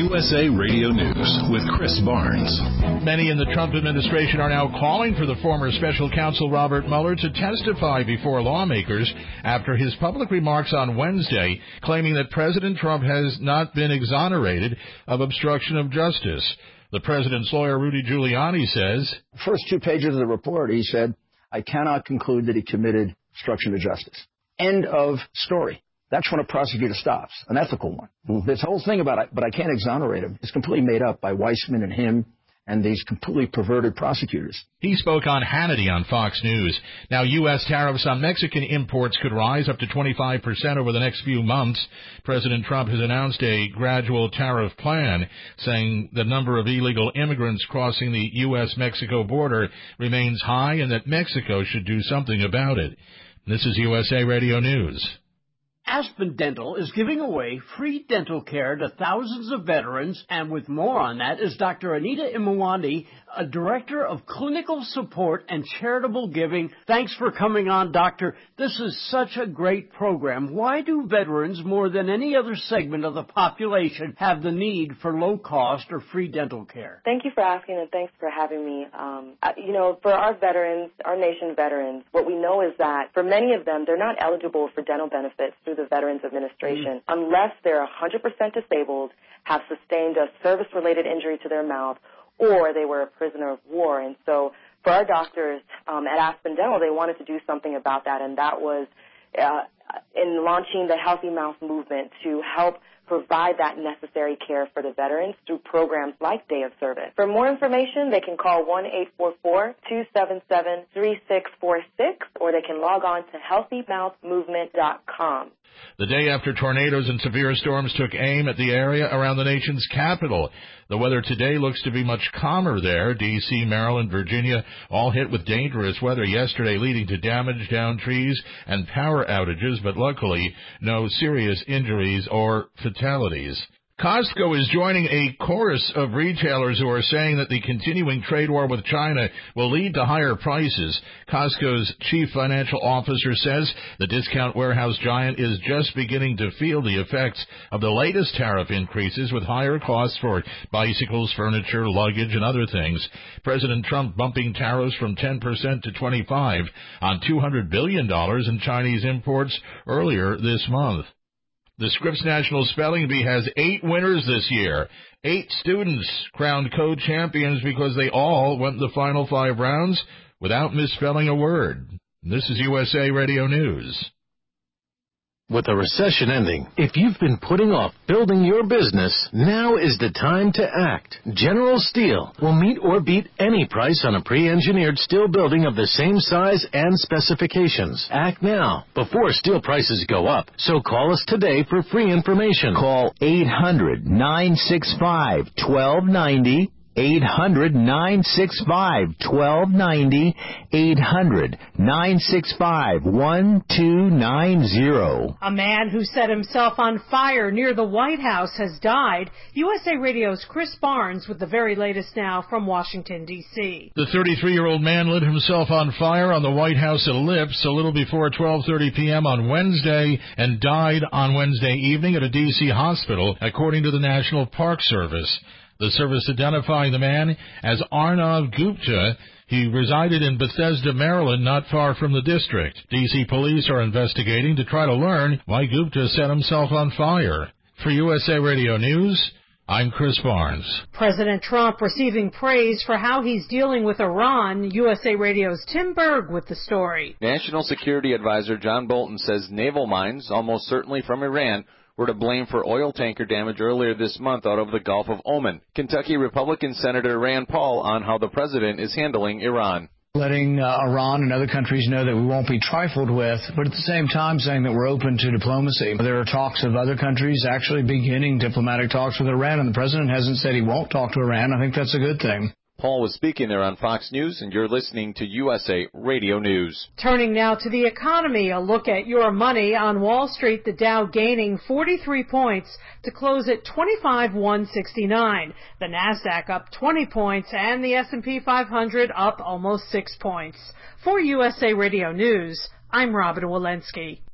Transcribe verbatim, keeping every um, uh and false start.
U S A Radio News with Chris Barnes. Many in the Trump administration are now calling for the former special counsel Robert Mueller to testify before lawmakers after his public remarks on Wednesday claiming that President Trump has not been exonerated of obstruction of justice. The president's lawyer, Rudy Giuliani, says, First two pages of the report, he said, I cannot conclude that he committed obstruction of justice. End of story. That's when a prosecutor stops, an ethical one. Mm-hmm. This whole thing about, but I can't exonerate him, is completely made up by Weissman and him and these completely perverted prosecutors. He spoke on Hannity on Fox News. Now, U S tariffs on Mexican imports could rise up to twenty-five percent over the next few months. President Trump has announced a gradual tariff plan, saying the number of illegal immigrants crossing the U S Mexico border remains high and that Mexico should do something about it. This is U S A Radio News. Aspen Dental is giving away free dental care to thousands of veterans, and with more on that is Doctor Anita Imawandi, a director of clinical support and charitable giving. Thanks for coming on, Doctor. This is such a great program. Why do veterans, more than any other segment of the population, have the need for low-cost or free dental care? Thank you for asking, and thanks for having me. Um, you know, for our veterans, our nation's veterans, what we know is that for many of them, they're not eligible for dental benefits through the Veterans Administration mm-hmm. unless they're one hundred percent disabled, have sustained a service-related injury to their mouth, or they were a prisoner of war. And so for our doctors um, at Aspen Dental, they wanted to do something about that, and that was uh, in launching the Healthy Mouth movement to help provide that necessary care for the veterans through programs like Day of Service. For more information, they can call one eight four four, two seven seven, three six four six, or they can log on to healthy mouth movement dot com. The day after tornadoes and severe storms took aim at the area around the nation's capital. The weather today looks to be much calmer there. D C, Maryland, Virginia, all hit with dangerous weather yesterday, leading to damage, downed trees, and power outages, but luckily no serious injuries or fatalities. Costco is joining a chorus of retailers who are saying that the continuing trade war with China will lead to higher prices. Costco's chief financial officer says the discount warehouse giant is just beginning to feel the effects of the latest tariff increases with higher costs for bicycles, furniture, luggage, and other things. President Trump bumping tariffs from ten percent to twenty-five percent on two hundred billion dollars in Chinese imports earlier this month. The Scripps National Spelling Bee has eight winners this year. Eight students crowned co-champions because they all went the final five rounds without misspelling a word. This is U S A Radio News. With the recession ending, if you've been putting off building your business, now is the time to act. General Steel will meet or beat any price on a pre-engineered steel building of the same size and specifications. Act now, before steel prices go up. So call us today for free information. Call eight hundred, nine six five, one two nine zero. eight hundred, nine six five, one two nine zero. eight hundred, nine six five, one two nine zero. A man who set himself on fire near the White House has died. U S A Radio's Chris Barnes with the very latest now from Washington, D C. The thirty-three-year-old man lit himself on fire on the White House ellipse a little before twelve thirty p.m. on Wednesday and died on Wednesday evening at a D C hospital, according to the National Park Service. The service identifying the man as Arnav Gupta. He resided in Bethesda, Maryland, not far from the district. D C police are investigating to try to learn why Gupta set himself on fire. For U S A Radio News, I'm Chris Barnes. President Trump receiving praise for how he's dealing with Iran. U S A Radio's Tim Berg with the story. National Security Advisor John Bolton says naval mines, almost certainly from Iran, were to blame for oil tanker damage earlier this month out of the Gulf of Oman. Kentucky Republican Senator Rand Paul on how the president is handling Iran. Letting uh, Iran and other countries know that we won't be trifled with, but at the same time saying that we're open to diplomacy. There are talks of other countries actually beginning diplomatic talks with Iran, and the president hasn't said he won't talk to Iran. I think that's a good thing. Paul was speaking there on Fox News, and you're listening to U S A Radio News. Turning now to the economy, a look at your money on Wall Street. The Dow gaining forty-three points to close at twenty-five thousand one hundred sixty-nine. The Nasdaq up twenty points, and the S and P five hundred up almost six points. For U S A Radio News, I'm Robin Walensky.